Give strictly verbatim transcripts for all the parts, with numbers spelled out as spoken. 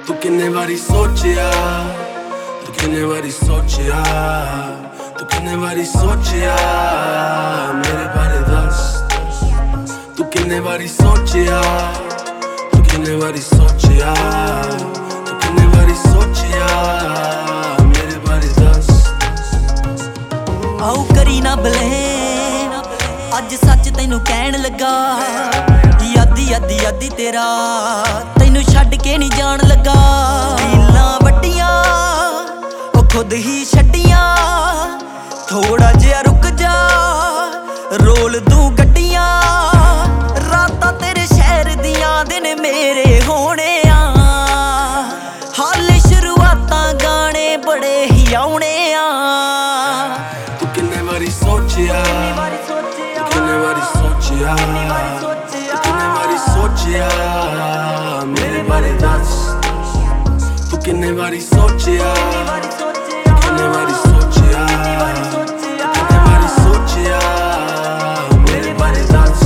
तू किन्ने बारी सोचिया, तू किन्ने बारी सोचिया, तू किन्ने बारी सोचिया मेरे बारे दस। तू किन्ने बारी सोचिया, तू किन्ने बारी सोचिया, तू किन्ने बारी सोचिया मेरे बारे दस। आओ करी ना blame, अज सच तैनू कहन लगा। यादी यादी यादी तेरा तैनू छड्ड के नहीं जान लगा। रीलां वड्डियां ओ खुद ही छड्डियां, थोड़ा जिहा रुक जा रोल दूं गड्डियां। रातां तेरे शहर दियां दिन मेरे होने आ, हाले शुरुआतां गाने बड़े ही आउणे आ। तू किन्ने बारी सोचिया, तू किन्ने बारी सोचिया, तू किन्ने बारी सोचिया मेरे बारे दस। तू किन्ने बारी सोचिया, तू किन्ने बारी सोचिया, तू किन्ने बारी सोचिया मेरे बारे दस।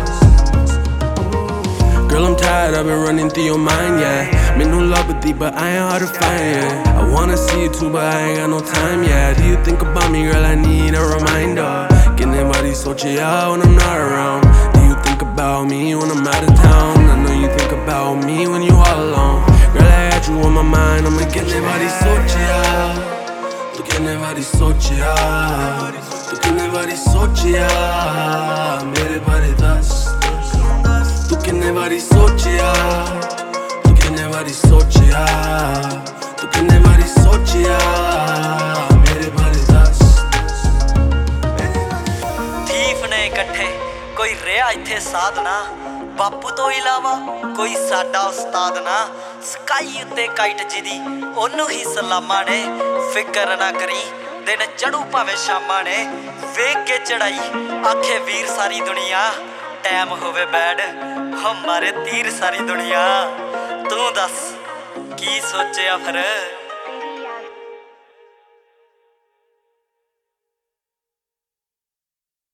Girl, I'm tired, I've been running through your mind, yeah. Mainu labdi, but I ain't hard to find, yeah. I wanna see you too, but I ain't got no time, yeah. Do you think about me, girl? I need a reminder. Kinne bari sochiya when I'm not around. Do you think about me when I'm out of town? I know you think about me when you all alone. Girl, I got you on my mind, I'ma get you. Bari sochiya, tu kinne bari sochiya, tu kinne bari sochiya mere bare das। तू किन्ने बारी सोचिया, तू किन्ने बारी सोचिया, तू किन्ने बारी सोचिया मेरे बारे दस। थीफ ने इकट्ठे कोई रिहा इत्थे साधना, बापू तो इलावा कोई साडा उस्ताद ना। स्काई उत्ते काइट जिदी ओनू ही सलामा ने। फिकर ना करी दिन चढ़ू भावें शामा ने। वेख के चढ़ाई आखे वीर सारी दुनिया, टाइम होवे बैड हमारे तीर सारी दुनिया। तू दस की सोचिया फिर?